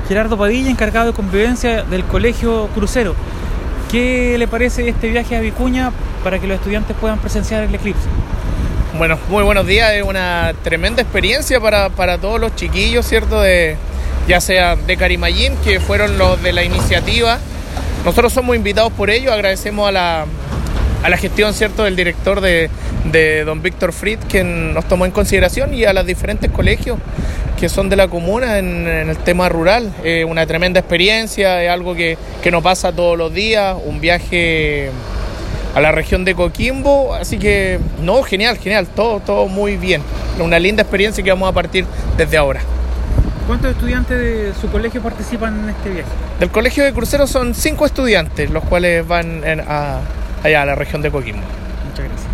Gerardo Padilla, encargado de convivencia del Colegio Crucero. ¿Qué le parece este viaje a Vicuña para que los estudiantes puedan presenciar el eclipse? Bueno, muy buenos días, es una tremenda experiencia para todos los chiquillos, ¿cierto? Ya sea de Carimayín, que fueron los de la iniciativa. Nosotros somos invitados por ello, agradecemos a la gestión, ¿cierto?, del director de don Víctor Fritz, quien nos tomó en consideración, y a los diferentes colegios que son de la comuna en el tema rural. Una tremenda experiencia, es algo que nos pasa todos los días, un viaje a la región de Coquimbo, así que no, genial, todo muy bien, una linda experiencia que vamos a partir desde ahora. ¿Cuántos estudiantes de su colegio participan en este viaje? Del colegio de Crucero son 5 estudiantes, los cuales van allá a la región de Coquimbo. Muchas gracias.